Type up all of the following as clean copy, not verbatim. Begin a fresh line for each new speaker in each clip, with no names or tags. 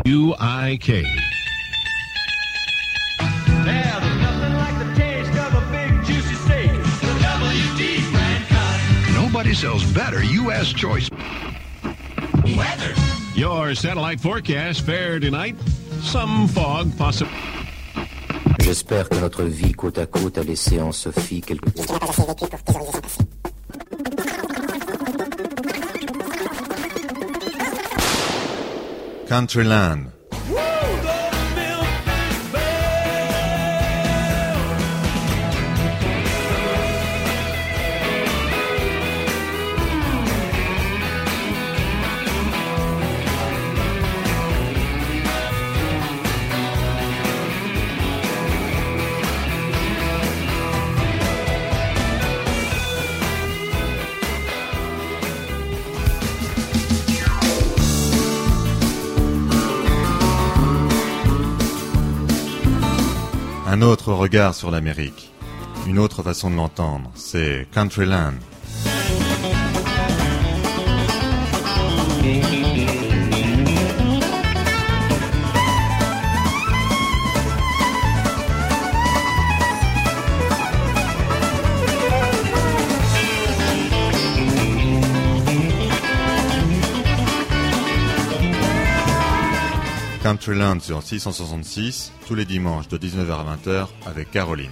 WUIK.
Nobody sells better U.S. choice.
Weather. Your satellite forecast fair tonight. Some fog possible.
J'espère que notre vie côte à côte a laissé en Sophie quelque...
Countryland. Un autre regard sur l'Amérique, une autre façon de l'entendre, c'est Countryland. Countryland sur 666, tous les dimanches de 19h à 20h avec Caroline.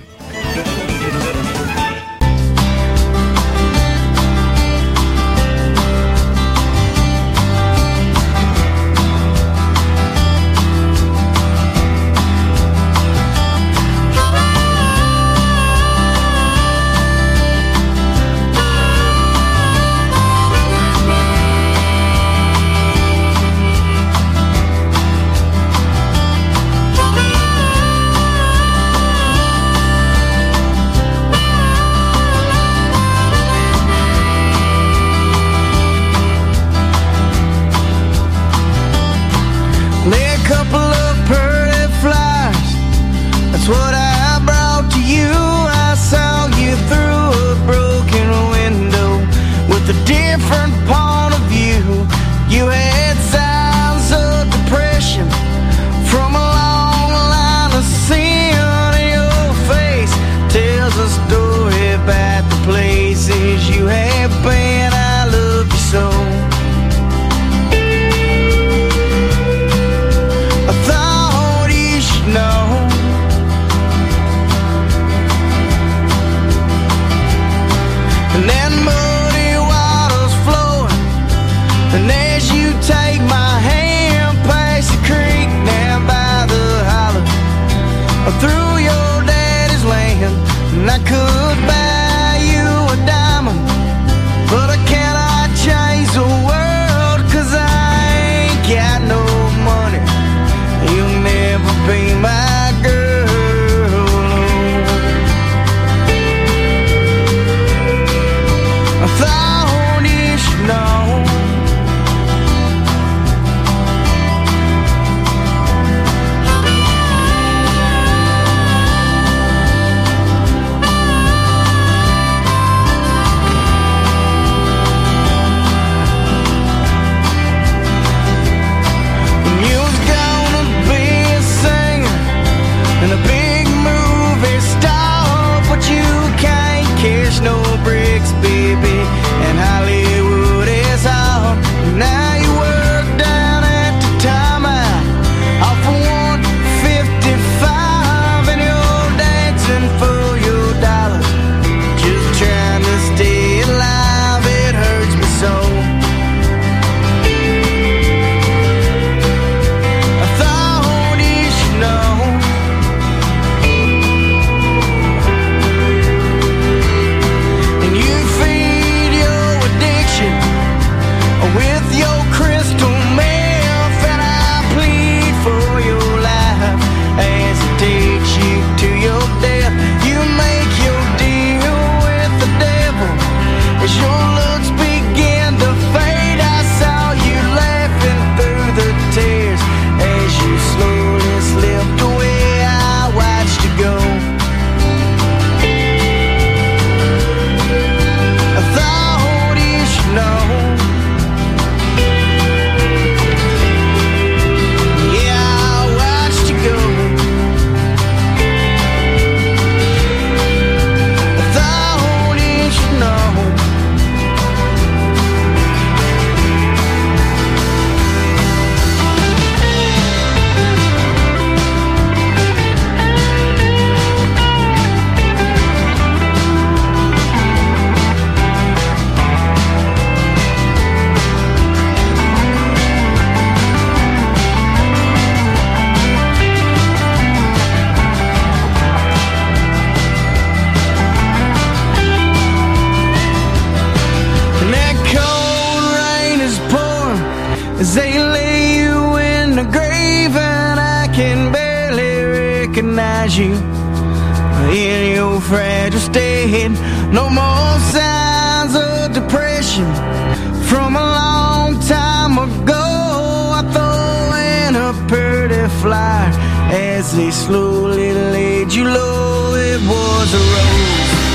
leaving, I can barely recognize you in your fragile state. No more signs of depression from a long time ago. I throw in a pretty flyer as they slowly laid you low. It was a rose.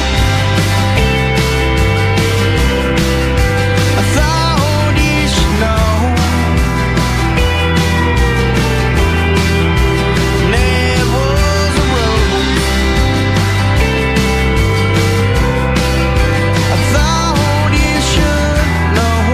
I thought you should know. It was a rose. I thought you should know.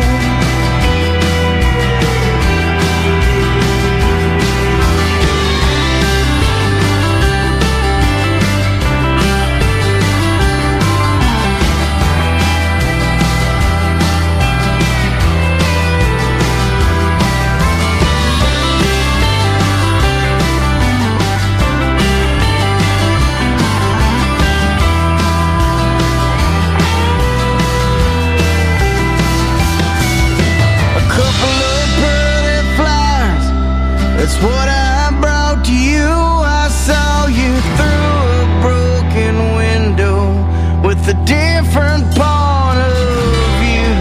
That's what I brought to you. I saw you through a broken window with a different point of view.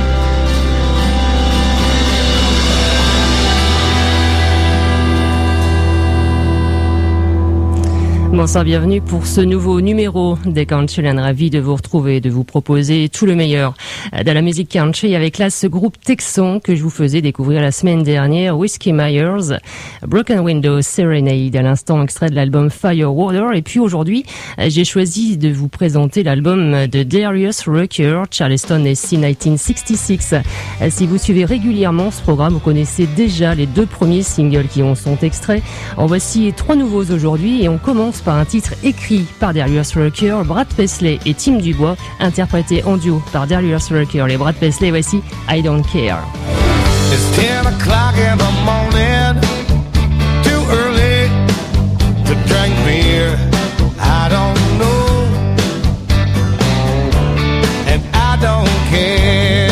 Bonsoir, bienvenue pour ce nouveau numéro des Countryland. Ravi de vous retrouver, de vous proposer tout le meilleur de la musique country avec là ce groupe texan que je vous faisais découvrir la semaine dernière, Whiskey Myers, Broken Window Serenade, à l'instant extrait de l'album Firewater. Et puis aujourd'hui, j'ai choisi de vous présenter l'album de Darius Rucker, Charleston SC 1966. Si vous suivez régulièrement ce programme, vous connaissez déjà les deux premiers singles qui en sont extraits. En voici trois nouveaux aujourd'hui et on commence par un titre écrit par Darius Rucker, Brad Paisley et Tim Dubois, interprété en duo par Darius Rucker et Brad Paisley. Voici I Don't Care.
It's 10 o'clock in the morning, too early to drink beer. I don't know, and I don't care.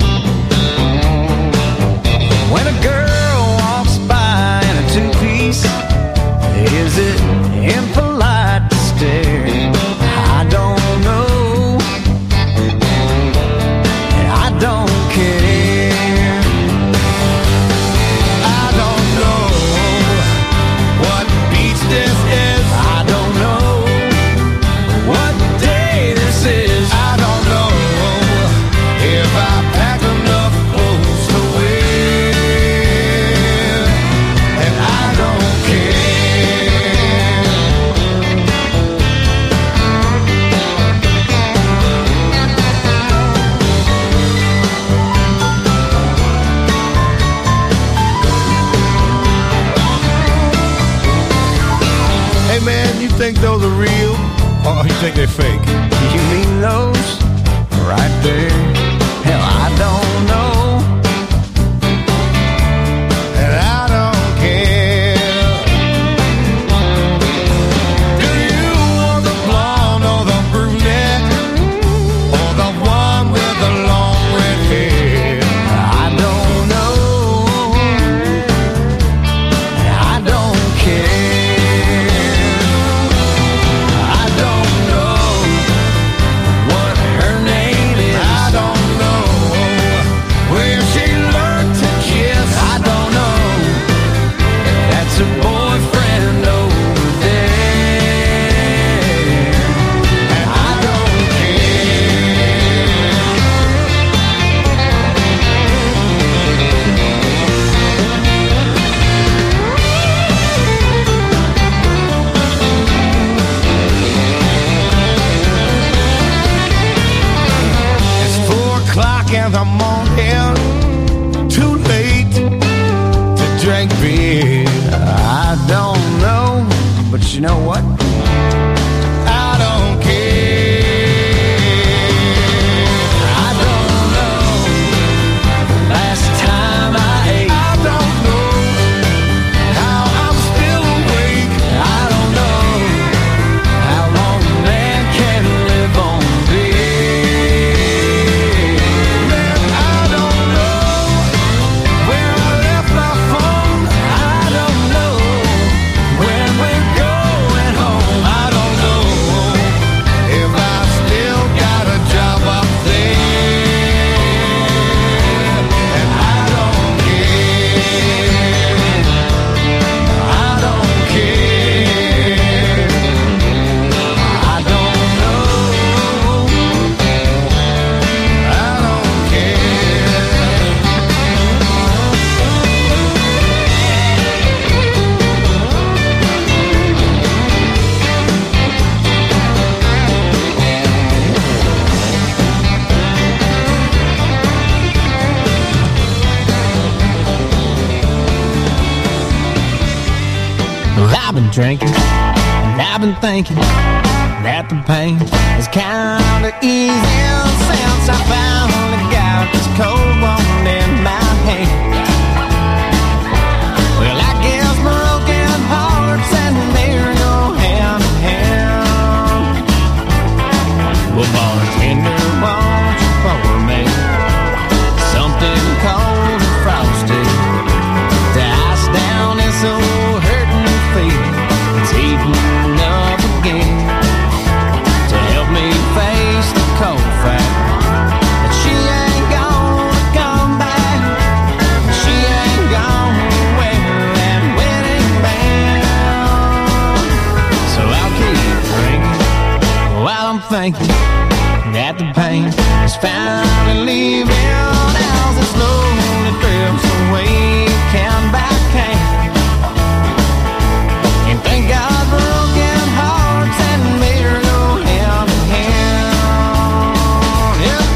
When a girl walks by in a two-piece, is it impolite to stare? I don't know, and I don't care. I don't know what beach this is. I don't know what day this is. I don't know if I packed enough clothes to wear, and I don't care. Hey man, you think those are real, or you think they're fake? You mean those right there? Hell, I don't know, and I don't care. Do you want the blonde or the brunette, or the one with the long red hair? I don't know, and I don't care. I don't know what her name is. I don't know where she learned to kiss. I don't know if that's her boyfriend over there. And I don't care. It's 4 o'clock in the morning, too late to drink beer. I don't know, but you know what? I don't care. I don't know last time I ate. I don't know how I'm still awake. I don't know how long a man can live on beer. Man, I don't know where I left my phone. I don't Well, I've been drinking, and I've been thinking that the pain is kinda easy since I finally got this cold one in my hand. Well, I guess broken hearts and beer go hand in hand. Well, bartender, won't you pour me something cold and frosty to ice down this old hurting feeling that's heating up again, to help me face the cold fact that she ain't gonna come back, she ain't gonna wear that wedding band. So I'll keep drinking while I'm thinking that the pain is finally leaving as it slowly drifts away can by can. And thank God broken hearts and beer go hand in hand. Yep.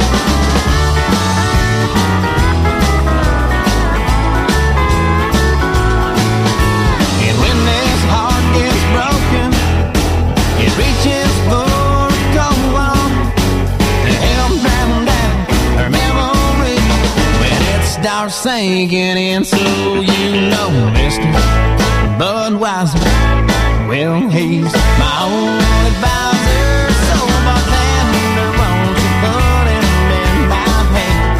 And when this heart gets broken, it reaches for a cold one to help drown down her memory when it starts sinking in. So you know, Mr. Budweiser, well, he's my own advisor. So bartender, won't you put him in my hand?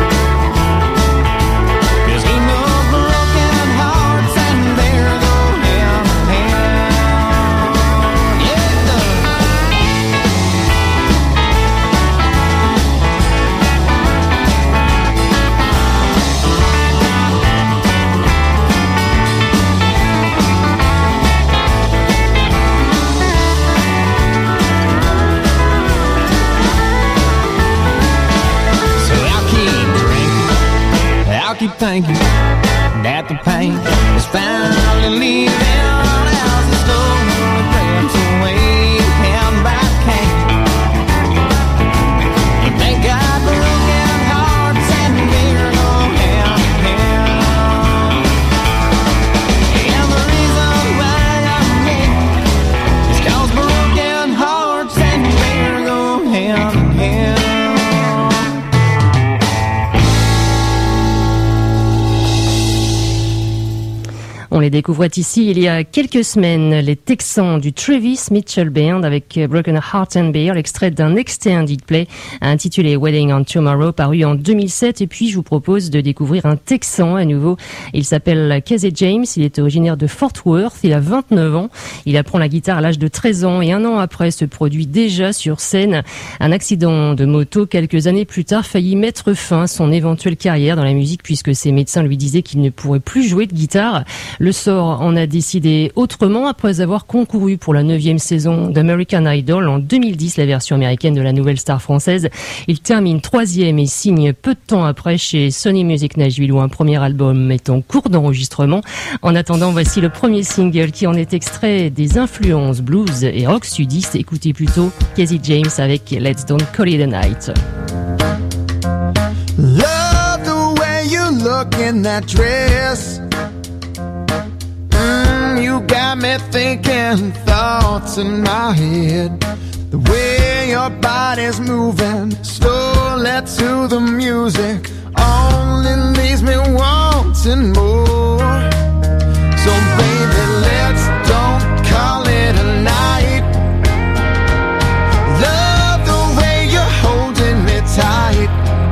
'Cause he knows broken hearts and beer go hand in hand. Yeah, it does. I'll keep thinking that the pain is finally leaving as it slowly drifts away can by can. And thank God broken hearts and beer go hand in hand. And the reason why I'm here is 'cause broken hearts and beer go hand in hand.
On les découvrait ici il y a quelques semaines, les Texans du Travis Mitchell Band avec Broken Heart and Beer, l'extrait d'un extended play intitulé Wedding on Tomorrow, paru en 2007. Et puis je vous propose de découvrir un Texan à nouveau. Il s'appelle Casey James, il est originaire de Fort Worth, il a 29 ans. Il apprend la guitare à l'âge de 13 ans et un an après se produit déjà sur scène. Un accident de moto quelques années plus tard faillit mettre fin à son éventuelle carrière dans la musique puisque ses médecins lui disaient qu'il ne pourrait plus jouer de guitare. Le sort en a décidé autrement après avoir concouru pour la 9e saison d'American Idol en 2010, la version américaine de la nouvelle star française. Il termine 3e et signe peu de temps après chez Sony Music Nashville où un premier album est en cours d'enregistrement. En attendant, voici le premier single qui en est extrait des influences blues et rock sudistes. Écoutez plutôt Casey James avec Let's Don't Call It a Night.
Love the way you look in that dress. You got me thinking thoughts in my head. The way your body's moving slowly to the music only leaves me wanting more. So baby, let's don't call it a night. Love the way you're holding me tight.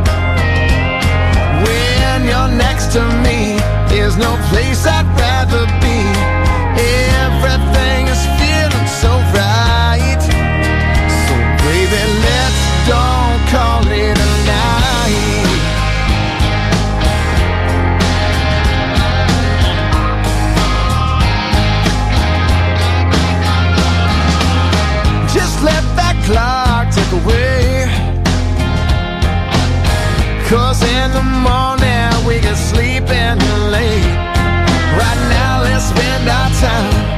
When you're next to me, there's no place I'd rather be. Everything is feeling so right. So baby, let's don't call it a night. Just let that clock tick away. 'Cause in the morning we can sleep in late. Right now let's spend our time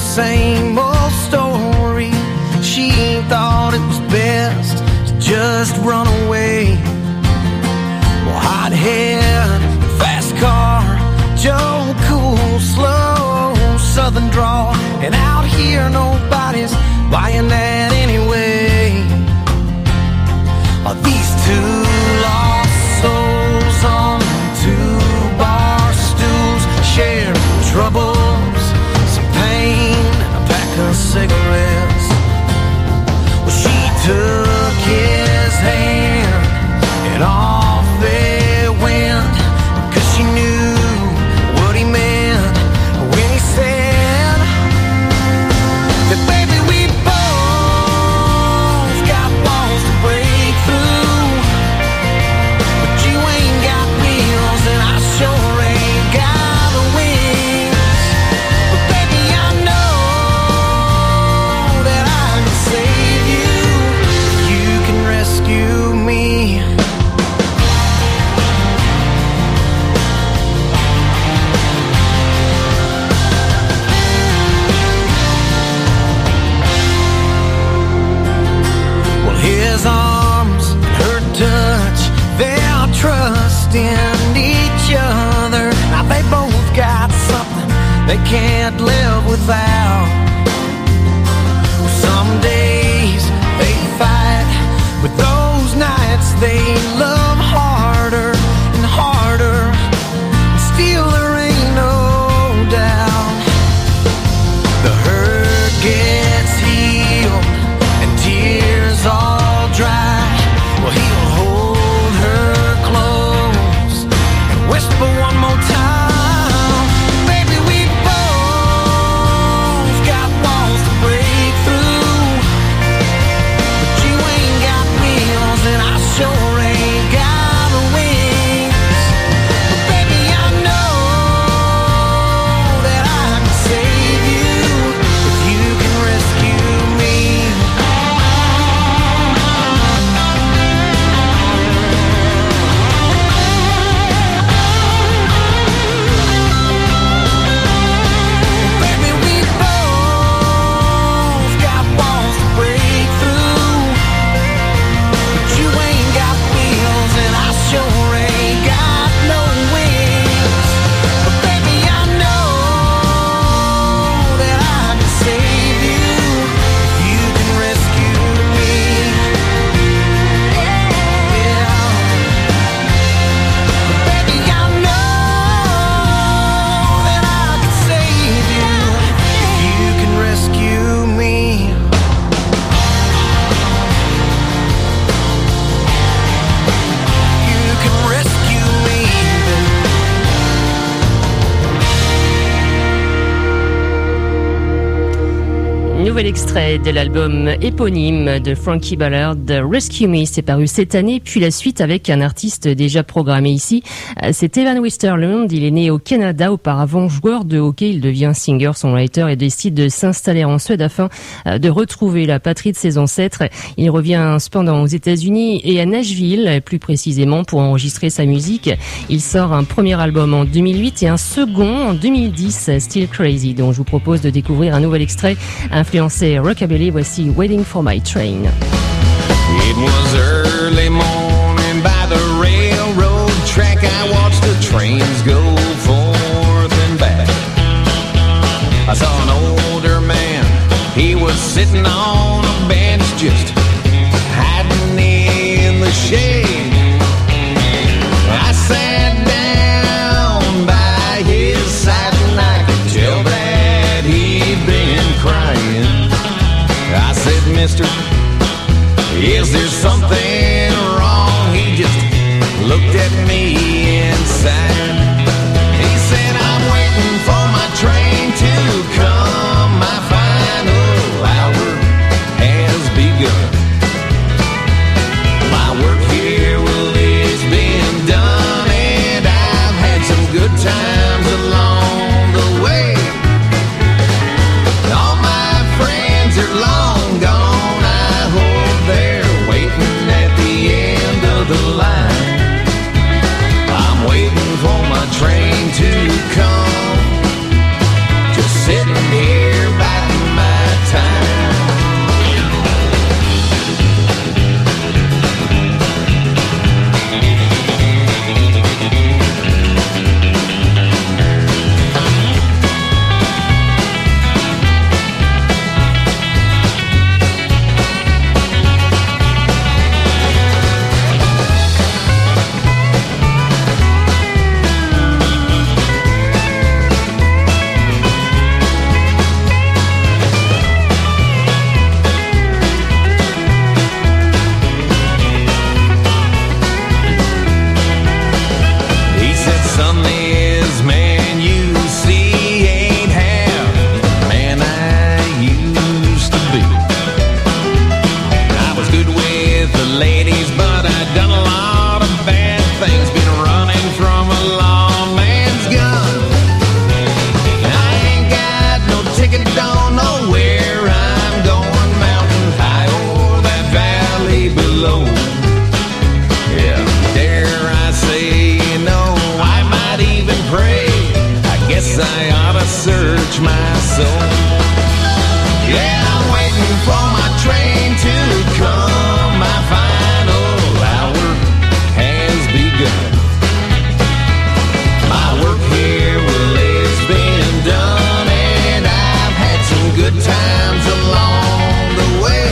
same old story. She thought it was best to just run away. Well, hot head, fast car, Joe Cool, slow southern drawl, and out here nobody's buying that anyway. These two lost souls on two bar stools share troubles, some pain, and a pack of cigarettes. Well, she took his hand and off they went, 'cause she knew what he meant when he said that, baby, we both got balls to break through, but you ain't got wheels and I sure ain't got the wings. But baby, I know that I can save you if you can rescue me. His arms, her touch, their trust in each other. Now they both got something they can't live without. Some days they fight, but those nights they love harder and harder. And still there ain't no doubt the hurt gets healed and tears all dry. Well, he'll hold her close and whisper one more time, baby, we both got walls to break through, but you ain't got wheels and I sure ain't got wings. But baby, I know that I can save you if you can rescue me. Baby, we both got walls to break through, but you ain't got wheels and I sure ain't got no wings. But baby, I know that I can save you if you can rescue me. Yeah. But baby, I know that I can save you if you can rescue me. You can rescue me.
Nouvel extrait de l'album éponyme de Frankie Ballard, Rescue Me, c'est paru cette année, puis la suite avec un artiste déjà programmé ici. C'est Evan Westerlund, il est né au Canada, auparavant joueur de hockey, il devient singer-songwriter et décide de s'installer en Suède afin de retrouver la patrie de ses ancêtres. Il revient cependant aux États-Unis et à Nashville, plus précisément, pour enregistrer sa musique. Il sort un premier album en 2008 et un second en 2010, Still Crazy, dont je vous propose de découvrir un nouvel extrait influencé rockabilly. Voici Waiting for My Train.
It was early morning by the railroad track. I watched the trains go forth and back. I saw an older man, he was sitting on a bench just hiding in the shade. I sat down by his side and I could tell that he'd been crying. I said, mister, is there something wrong? He just looked at me inside. He said, I'm waiting for my train to come. My final hour has begun. My work here, well, it's been done, and I've had some good times along the way. All my friends are long gone. Yeah, I'm waiting for my train to come. My final hour has begun. My work here, well, it's been done, and I've had some good times along the way.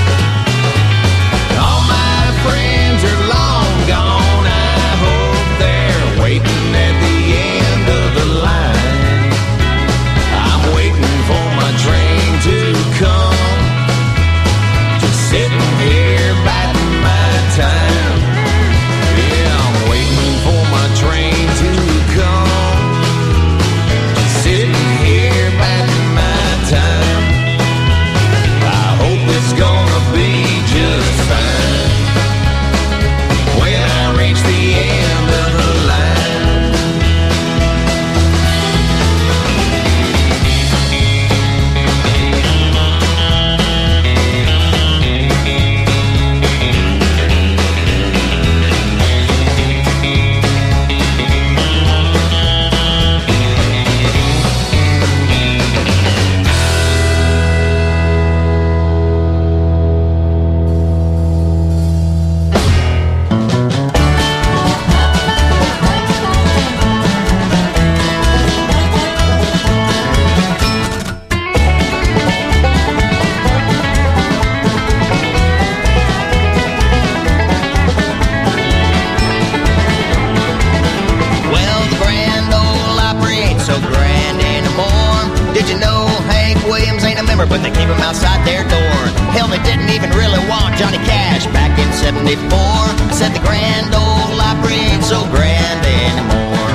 All my friends are long gone. I hope they're waiting at the end of the line. I'm waiting for my train to come, just sitting here biding my time. Yeah, I'm waiting for my train to come, just sitting here biding my time. I hope it's gonna be just fine when I reach the end of the line. Well, the Grand Ole Opry ain't so grand anymore. Did you know Hank Williams ain't a member, but they keep him outside their door? Hell, they didn't even really want Johnny Cash back in '74. I said the Grand Ole Opry ain't so grand anymore.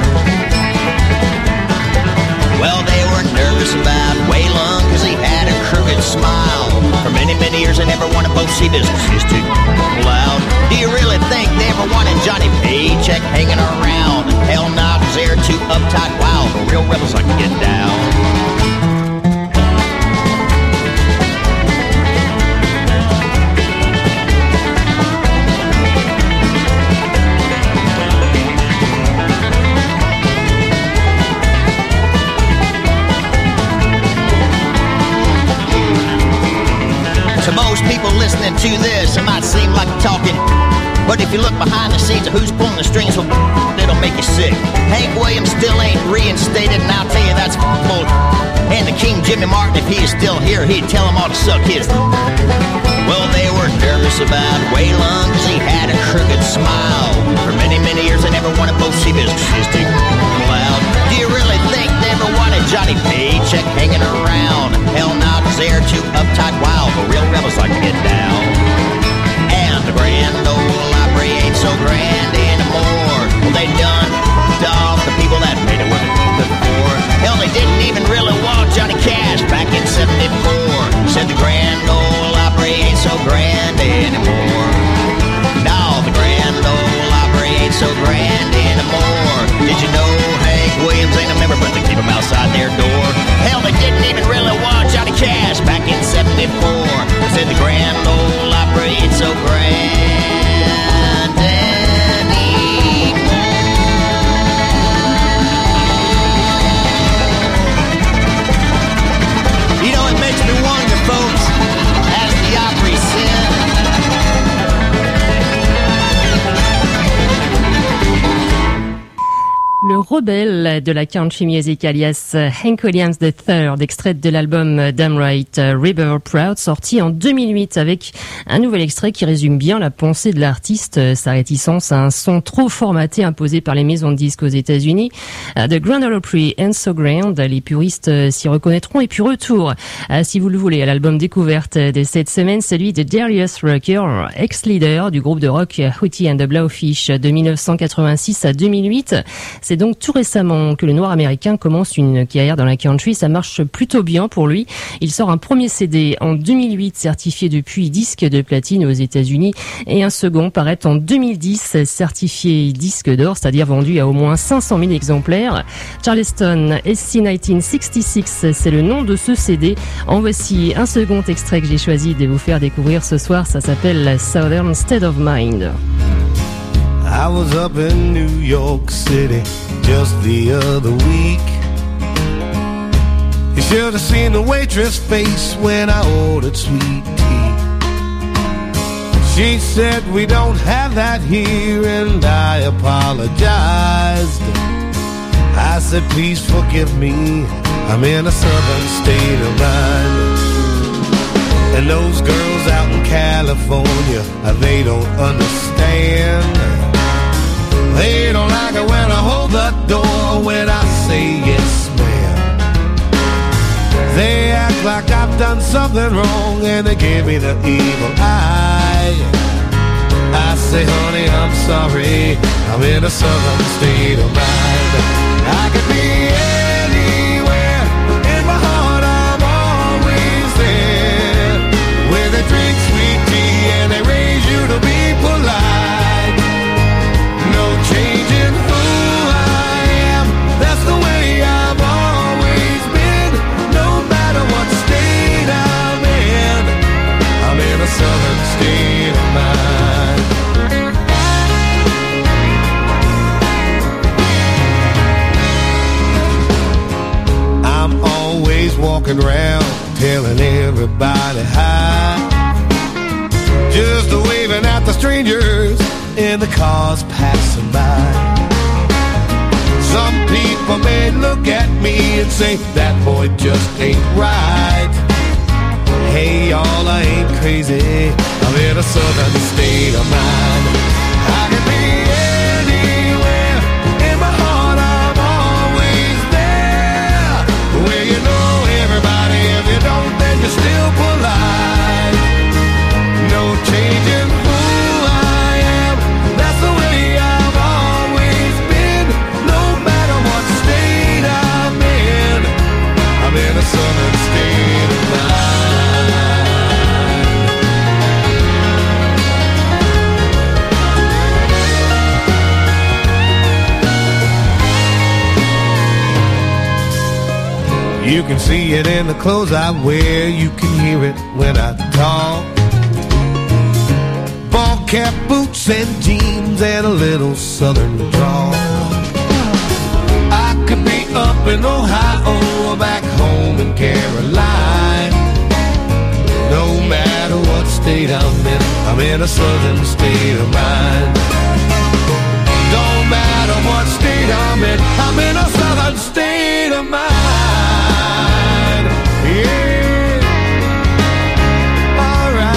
Well, they were nervous about Waylon, cause he had a crooked smile. For many, many years, they never wanted both see businesses too loud. Do you really think they ever wanted Johnny Paycheck hanging around? Hell no, cause they're too uptight, wild. The real rebels like to get down. To most people listening to this, it might seem like I'm talking, but if you look behind the scenes of who's pulling the strings, well, it'll make you sick. Hank Williams still ain't reinstated, and I'll tell you that's bull. And the King Jimmy Martin, if he is still here, he'd tell them all to suck his. Well, they were nervous about Waylon, cause he had a crooked smile. For many, many years, they never wanted both see businesses too loud. Do you really think they ever wanted Johnny Paycheck hanging around? Hell no, cause they're too uptight, wild. But real rebels like to get down. And the Grand Ole Opry ain't so grand anymore. Well, they done off the people that made it with it before. Hell, they didn't even really want Johnny Cash back in '74. Said the Grand Ole Opry ain't so grand anymore. No, the Grand Ole Opry ain't so grand anymore. Did you know Hank Williams ain't a member, but they keep him outside their door? Hell, they didn't even really want Johnny Cash back in '74. Said the Grand Ole Opry ain't so grand anymore. You know, it makes me wonder, folks, as the Opry said.
Le rebelle de la country music alias Hank Williams III, extrait de l'album Damn Right River Proud, sorti en 2008 avec un nouvel extrait qui résume bien la pensée de l'artiste, sa réticence à un son trop formaté imposé par les maisons de disques aux États-Unis. The Grand Ole Opry and So Grand, les puristes s'y reconnaîtront. Et puis retour, si vous le voulez, à l'album découverte de cette semaine, celui de Darius Rucker, ex-leader du groupe de rock Hootie and the Blowfish de 1986 à 2008. C'est donc tout récemment que le noir américain commence une carrière dans la country. Ça marche plutôt bien pour lui. Il sort un premier CD en 2008, certifié depuis disque de platine aux États-Unis, et un second paraît en 2010, certifié disque d'or, c'est-à-dire vendu à au moins 500 000 exemplaires. Charleston SC 1966, c'est le nom de ce CD. En voici un second extrait que j'ai choisi de vous faire découvrir ce soir. Ça s'appelle Southern State of Mind.
I was up in New York City just the other week,
You should have seen the waitress face when I ordered sweet tea. She said we don't have that here, and I apologized. I said please forgive me, I'm in a southern state of mind. And those girls out in California, they don't understand. They don't like it when I hold the door when I say yes, ma'am. They act like I've done something wrong, and they give me the evil eye. I say, honey, I'm sorry, I'm in a southern state of mind. I could be anywhere, in my heart I'm always there. Where they drink sweet tea and they raise you to be polite. No changing who I am, that's the way I've always been. No matter what state I'm in a southern state of mind. I'm always walking around telling everybody hi, just waving at the strangers in the cars passing by. Some people may look at me and say that boy just ain't right. Hey y'all, I ain't crazy, I'm in a southern state of mind. I can be anywhere, in my heart I'm always there. Where you know everybody, if you don't then you're still polite. No changing who I am, that's the way I've always been. No matter what state I'm in a southern state of mind. You can see it in the clothes I wear, you can hear it when I talk. Ball cap, boots and jeans and a little southern drawl. I could be up in Ohio or back home in Caroline. No matter what state I'm in a southern state of mind. Don't matter what state I'm in a southern state of mind. Yeah, alright.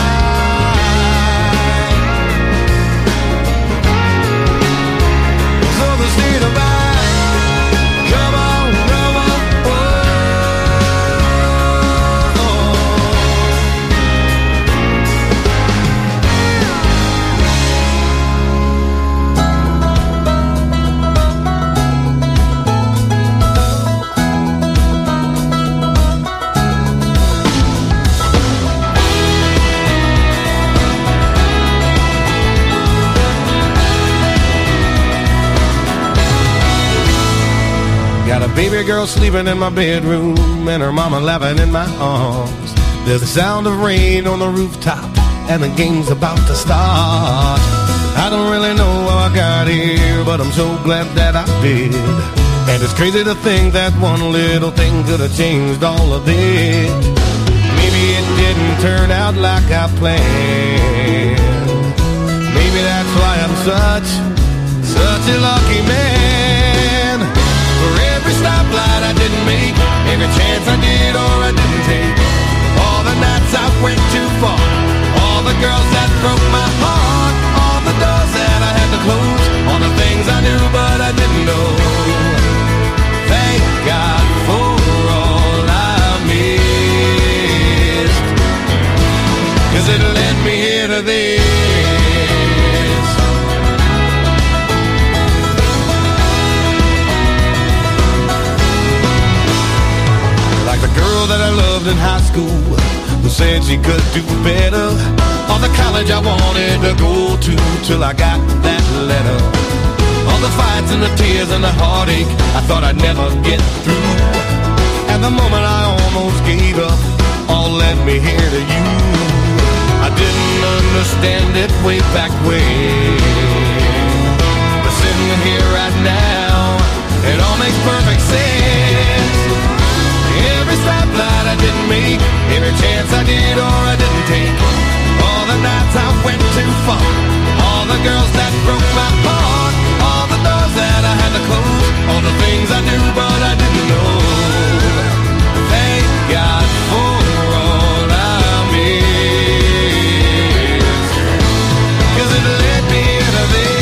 Southern state of mind. Come on, come on. Got a baby girl sleeping in my bedroom and her mama laughing in my arms. There's the sound of rain on the rooftop and the game's about to start. I don't really know how I got here, but I'm so glad that I did. And it's crazy to think that one little thing could have changed all of this. Maybe it didn't turn out like I planned. Maybe that's why I'm such a lucky man. For every stoplight I didn't make, every chance I did or I didn't take, all the nights I went too far, all the girls that broke my heart, all the doors that I had to close, all the things I knew but I didn't know. Thank God for all I missed, 'cause it led me here to this. Like the girl that I loved in high school, who said she could do better, or the college I wanted to go to till I got that letter. All the fights and the tears and the heartache I thought I'd never get through, and the moment I almost gave up all led me here to you. I didn't understand it way back when, but sitting here right now, it all makes perfect sense. Every I didn't make, every chance I did or I didn't take. All the nights I went too far, all the girls that broke my heart, all the doors that I had to close, all the things I knew but I didn't know. Thank God for all I missed, 'cause it led me into this.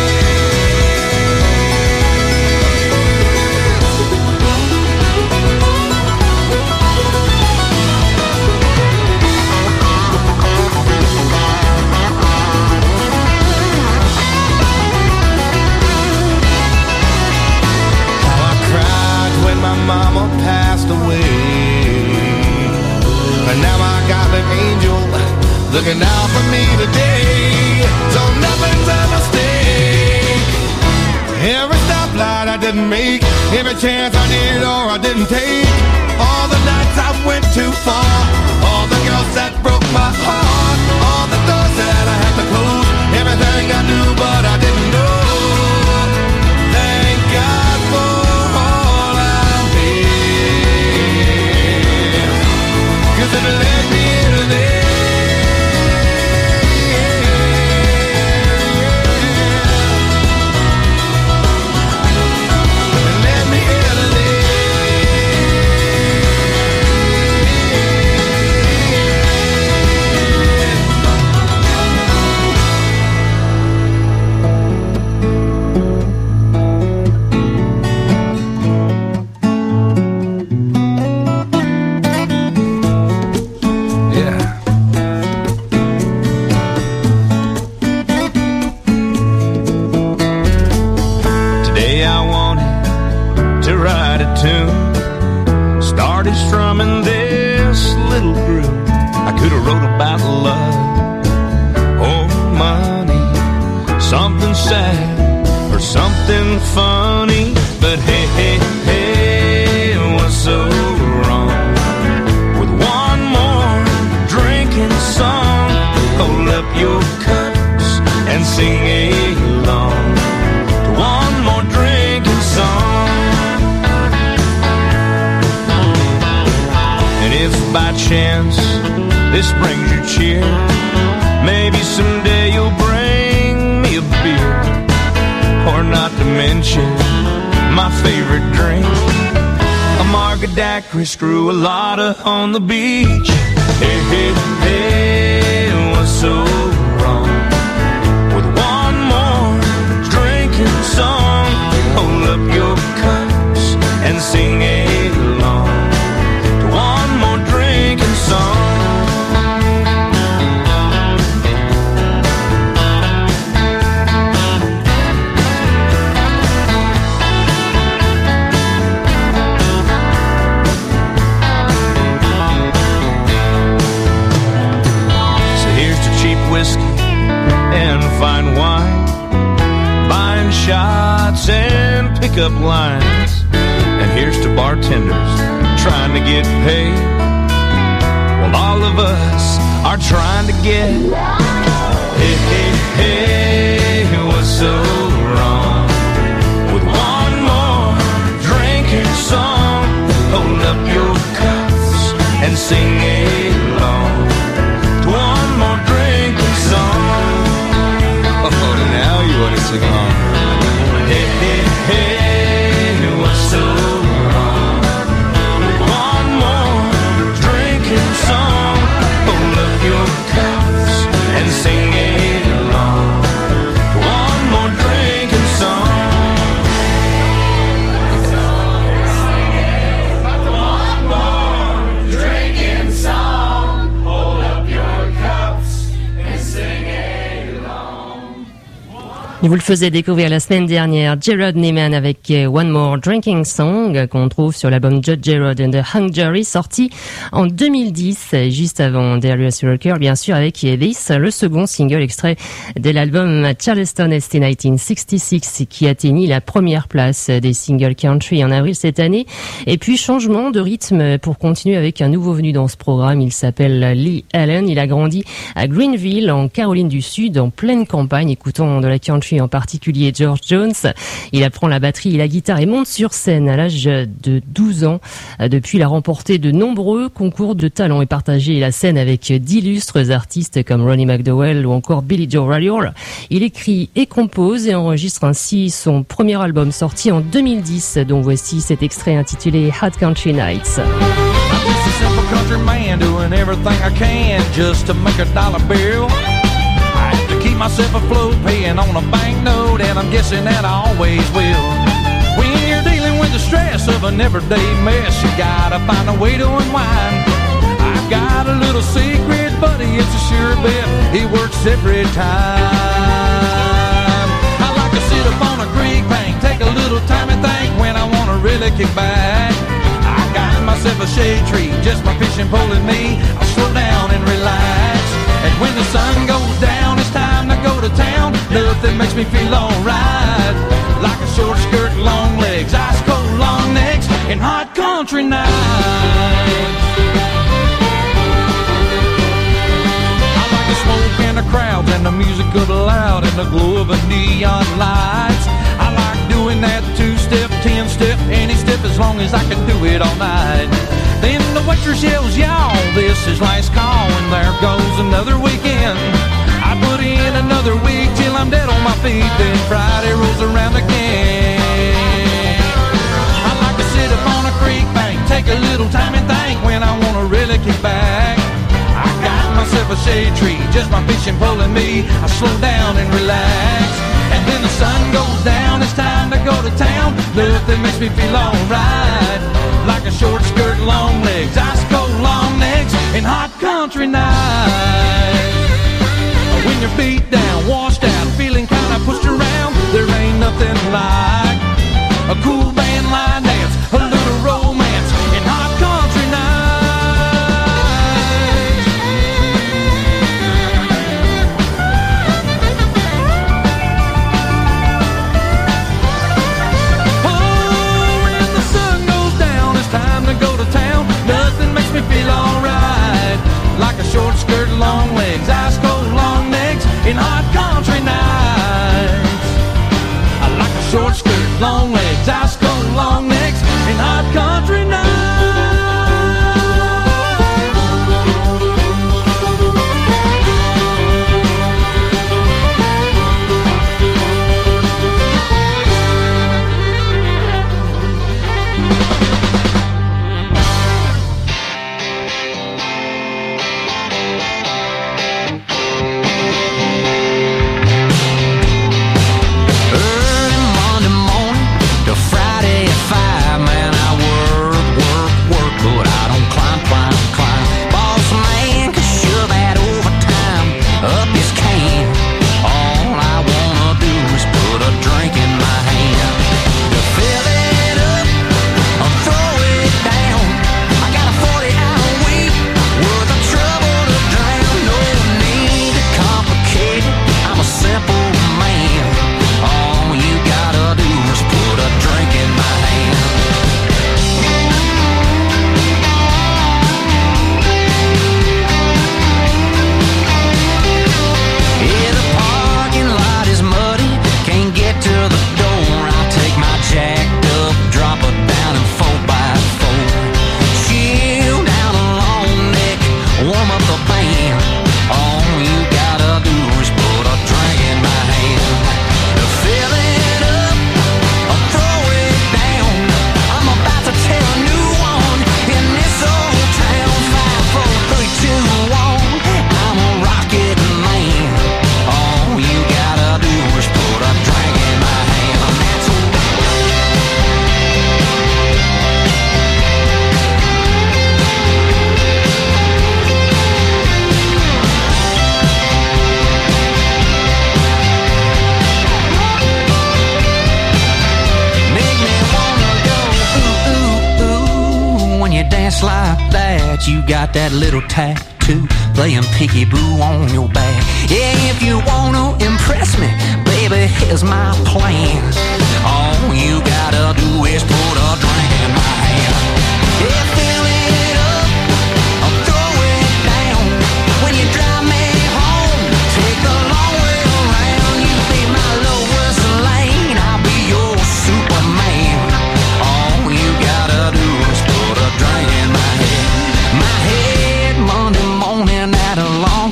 My mama passed away, and now I got an angel looking out for me today. So nothing's a mistake. Every stoplight I didn't make, every chance I did or I didn't take, all the nights I went too far, all the girls that broke my heart, all the doors that I had to close, everything I knew but I didn't know. Thank God for it led me into this. It led me into this. Started strumming this little groove. I could have wrote about love or money, something sad or something funny. But hey, hey, hey, what's so wrong with one more drinking song? Hold up your cups and sing along to one more drinking song. If by chance this brings you cheer, maybe someday you'll bring me a beer, or not to mention my favorite drink, a margarita daiquiri screw-a-lotta on the beach. Hey, hey, hey, what's so wrong with one more drinking song? Hold up your cups and sing along. One more drinking song. So here's to cheap whiskey and fine wine, buying shots and pickup lines. And here's to bartenders trying to get paid, while all of us are trying to get. Hey, hey, hey, what's so wrong with one more drinking song? Hold up your cups and sing along to one more drinking song. Oh, now you want to sing along. Hey, hey, hey, what's so wrong? One more drinking song. Hold up your cups and sing along to one more drinking song. One more drinking song. Hold up your cups and sing along.
Il vous le faisait découvrir la semaine dernière, Gerard Neyman avec One More Drinking Song, qu'on trouve sur l'album Judge Gerard and the Hung Jury, sorti en 2010, juste avant Darius Rucker, bien sûr, avec This, le second single extrait de l'album Charleston ST 1966, qui atteignit la première place des singles country en avril cette année. Et puis, changement de rythme pour continuer avec un nouveau venu dans ce programme. Il s'appelle Lee Allen. Il a grandi à Greenville, en Caroline du Sud, en pleine campagne, écoutant de la country country, en particulier George Jones. Il apprend la batterie et la guitare et monte sur scène à l'âge de 12 ans. Depuis, il a remporté de nombreux concours de talent et partagé la scène avec d'illustres artistes comme Ronnie McDowell ou encore Billy Joe Arthur. Il écrit et compose et enregistre ainsi son premier album sorti en 2010, dont voici cet extrait intitulé Hot Country Nights.
I'm just a simple country man doing everything I can just to make a dollar bill. I have to keep myself afloat, paying on a banknote, and I'm guessing that I always will. When you're dealing with the stress of an everyday mess, you gotta find a way to unwind. I've got a little secret, buddy, it's a sure bet. It works every time. I like to sit up on a creek bank, take a little time and think when I wanna really kick back. Myself a shade tree, just my fishing pulling me. I'll slow down and relax. And when the sun goes down, it's time to go to town. Nothing makes me feel alright. Like a short skirt, long legs, ice cold long necks, and hot country nights. I like the smoke and the crowds and the music of the loud and the glow of the neon lights. I like doing that two-step, 10-step, any step as long as I can do it all night. Then the waitress yells, y'all, this is last call, and there goes another weekend. I put in another week till I'm dead on my feet, then Friday rolls around again. I like to sit up on a creek bank, take a little time and think when I want to really kick back. I got myself a shade tree, just my fishing pulling me. I slow down and relax. And then the sun goes down, it's time to go to town. Nothing makes me feel alright. Like a short skirt, long legs, ice cold long necks, and hot country nights. When you're beat down, washed out, feeling kinda pushed around, there ain't nothing like a cool band line dance, a little romance, and hot country nights. Me feel alright, like a short skirt, long legs, ice cold long necks, in hot country nights. I like a short skirt, long legs, ice cold long necks, in hot country nights.
You got that little tattoo playing peekaboo on your back. Yeah, if you wanna impress me, baby, here's my plan. All you gotta do is put a drink in my hand. Yeah, fill it up, I'll throw it down. When you drive me home, take the long way around. You be my low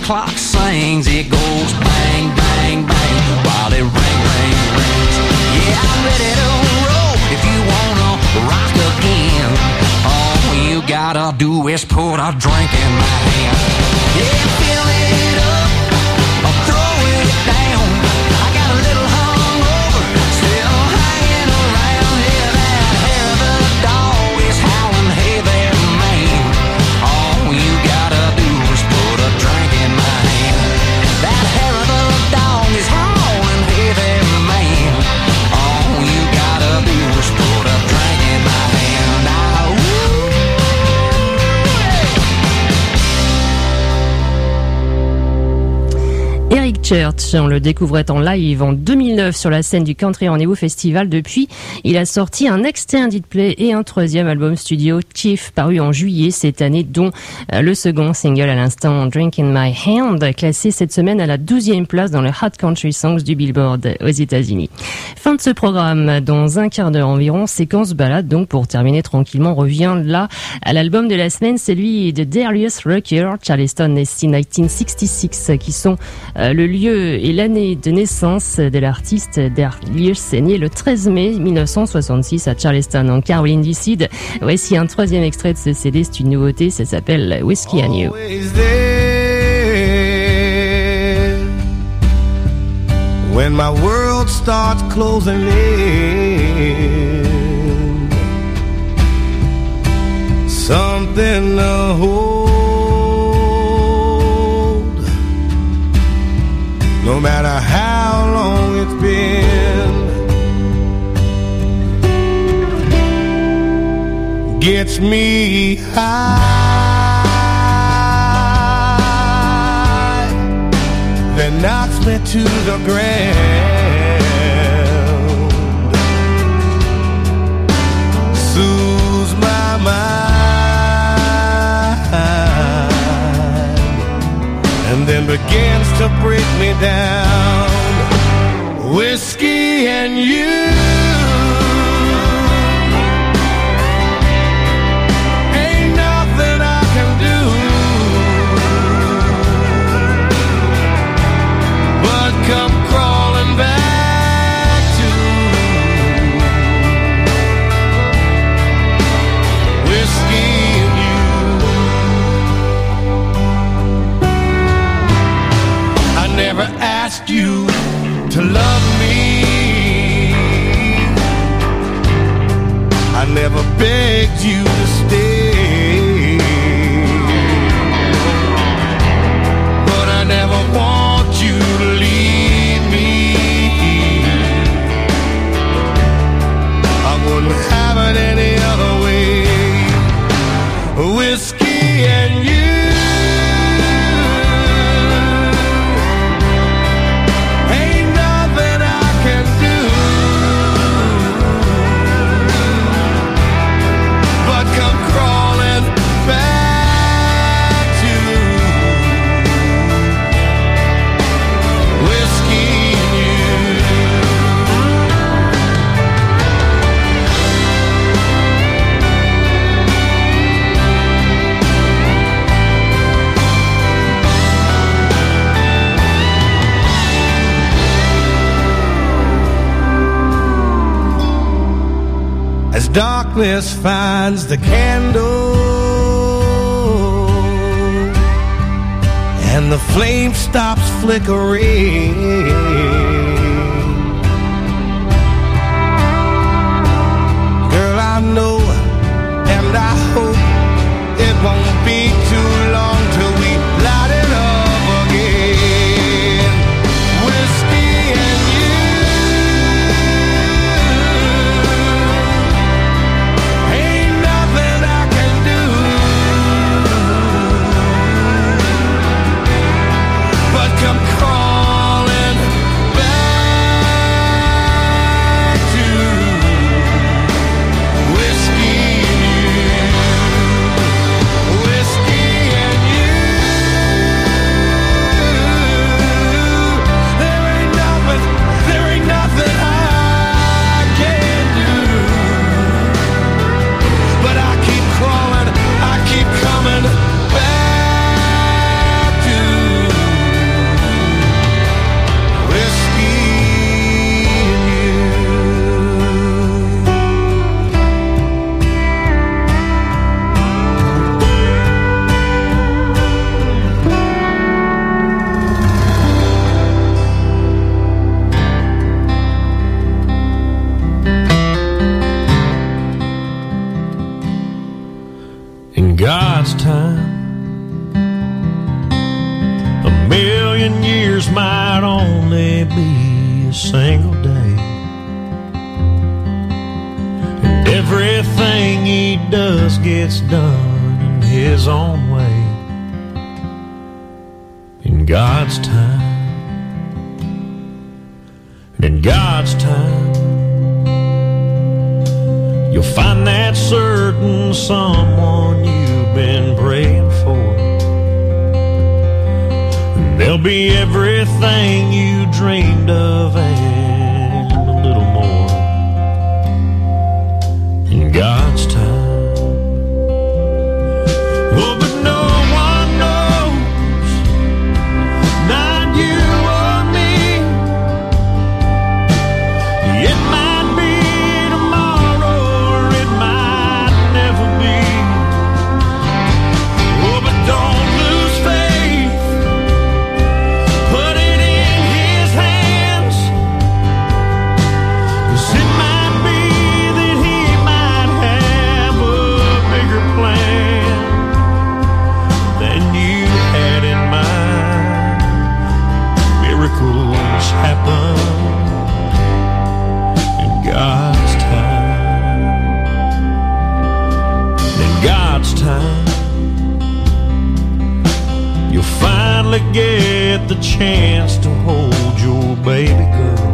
clock sings, it goes bang, bang, bang, while it ring, ring, rings. Yeah, I'm ready to roll if you wanna rock again. All you gotta do is put a drink in my hand. Yeah, fill it up or throw it down. I got a little hungover, still hanging around. Yeah, that hair of the dog is howling, hey there, man. All you gotta do is put a drink in my hand. That hair of the dog is howling, hey there, man. All you gotta do is put a drink in my hand. Now,
Eric Church, on le découvrait en live en 2009 sur la scène du Country Rendez-vous Festival. Depuis, il a sorti un extended play et un troisième album studio, Chief, paru en juillet cette année, dont le second single à l'instant, Drink in My Hand, classé cette semaine à la 12e place dans le Hot Country Songs du Billboard aux États-Unis. Fin de ce programme, dans un quart d'heure environ, séquence balade, donc pour terminer tranquillement, on revient là à l'album de la semaine, celui de Darius Rucker, Charleston SC 1966, qui sont le lieu et l'année de naissance de l'artiste. Darius est né le 13 mai 1966 à Charleston, en Caroline du Sud. Voici un troisième extrait de ce CD, c'est une nouveauté, ça s'appelle Whiskey on You.
When my world starts closing in, something to hold, no matter how long it's been, gets me high, then knocks me to the ground, soothes my mind, and then begins to break me down. Whiskey and you, ain't nothing I can do but come crawling back to whiskey and you. I never asked you to love me, I never begged you to stay, but I never want you to leave me. I wouldn't have it any other way. Whiskey and you, as darkness finds the candle and the flame stops flickering, girl, I know and I hope it won't be too long till we light it up again. Whiskey and you, ain't nothing I can do but come crawling back.
may be a single day. And everything he does gets done in his own way. In God's time. And in God's time, you'll find that certain someone you've been praying for. And there'll be everything you dreamed of and a little more. In God's time. Oh, but no one knows, not you or me. It might be tomorrow or it might never be. Oh, but don't lose faith. Put it in his hands. 'Cause it might be that he might have a bigger plan than you had in mind. Miracles happen in God's time. In God's time, you'll finally get the chance to hold your baby girl.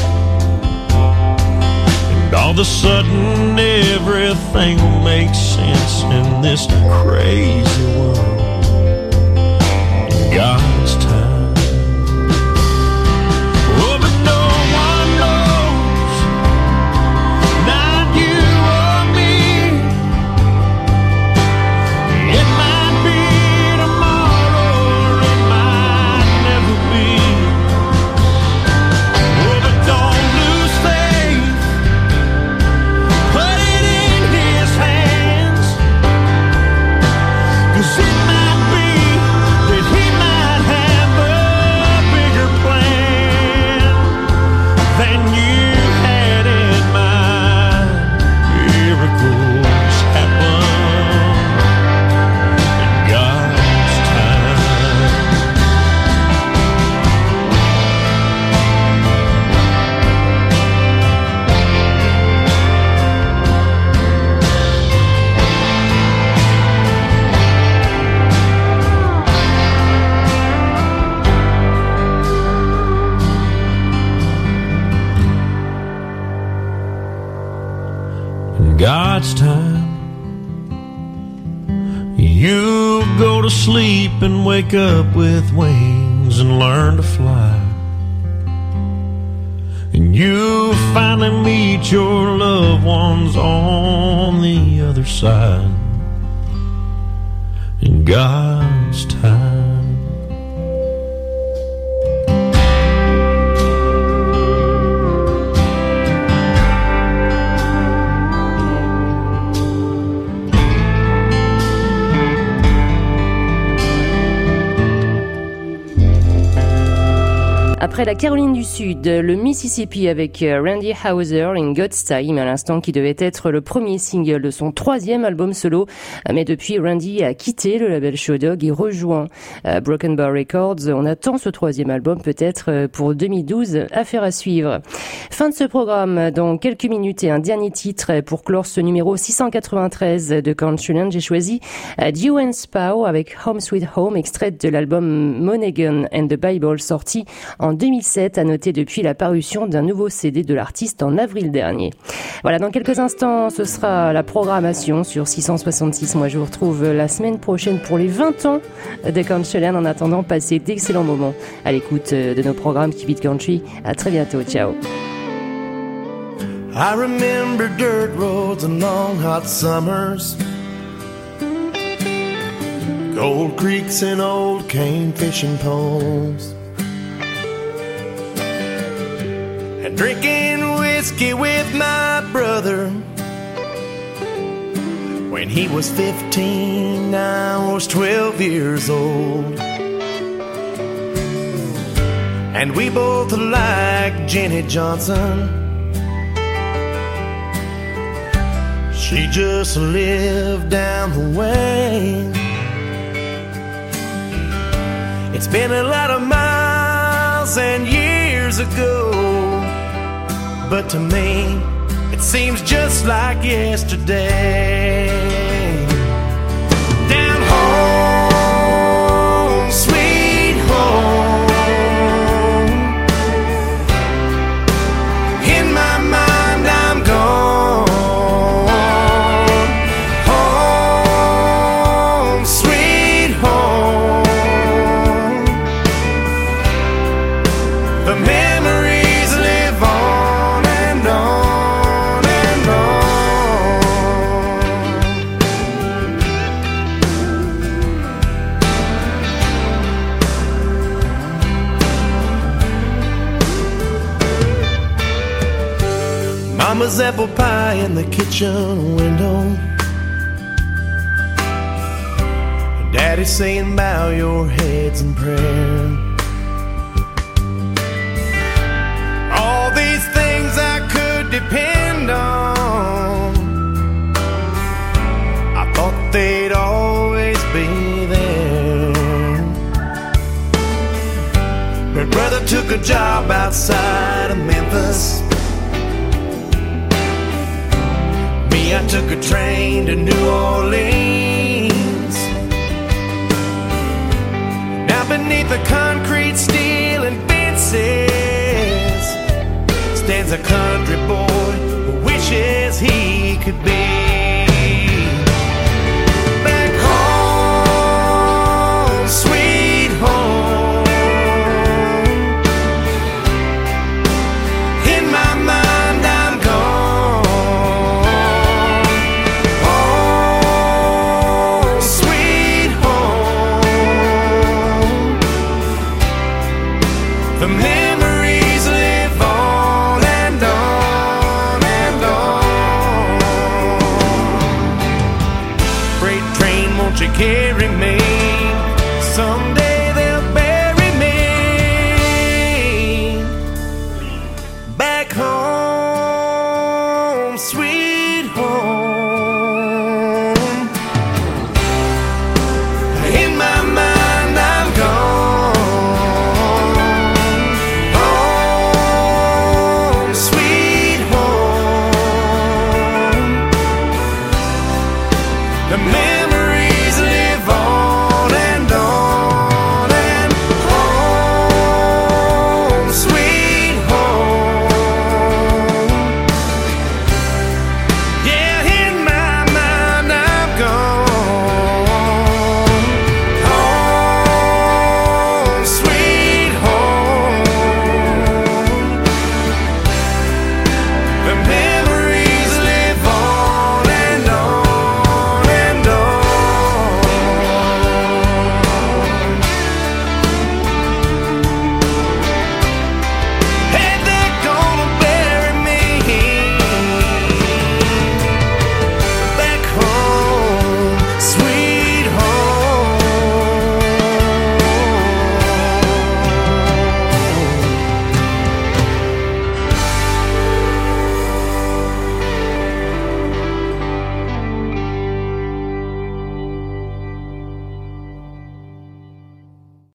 And all of a sudden everything will make sense in this crazy world. In God's time. Oh, but no one knows, not you or me. It might be tomorrow or it might never be. Oh, but don't lose faith. Put it in his hands. 'Cause it might be that he might have a bigger plan than you had in mind. Miracles happen in God's time. In God's time, you go to sleep and wake up with wings and learn to fly. And you finally meet your loved ones on the other side. In God's time.
Après la Caroline du Sud, le Mississippi avec Randy Houser, In God's Time, à l'instant, qui devait être le premier single de son 3e album solo. Mais depuis, Randy a quitté le label Show Dog et rejoint Broken Bar Records. On attend ce 3e album peut-être pour 2012, affaire à suivre. Fin de ce programme dans quelques minutes et un dernier titre pour clore ce numéro 693 de Countryland. J'ai choisi Dew and Spow avec Home Sweet Home, extrait de l'album Monaghan and the Bible, sorti en 2007, à noter depuis la parution d'un nouveau CD de l'artiste en avril dernier. Voilà, dans quelques instants, ce sera la programmation sur 666. Moi, je vous retrouve la semaine prochaine pour les 20 ans de Countryland. En attendant, passez d'excellents moments à l'écoute de nos programmes Keep It Country. À très bientôt, ciao.
I remember dirt roads and long hot summers, gold creeks and old cane fishing poles, and drinking whiskey with my brother. When he was 15, I was 12 years old, and we both liked Jenny Johnson. She just lived down the way. It's been a lot of miles and years years ago, but to me it seems just like yesterday. Down home, sweet home. In my mind I'm gone. Home, sweet home. The memories live on and on and on. Mama's apple pie in the kitchen window. Daddy's saying bow your heads in prayer. All these things I could depend on, I thought they'd always be there. My brother took a job outside of Memphis. Me, I took a train to New Orleans. Now beneath the concrete, steel, and fences stands a country boy who wishes he could be back home, sweet home. In my mind I'm gone. Home, sweet home. The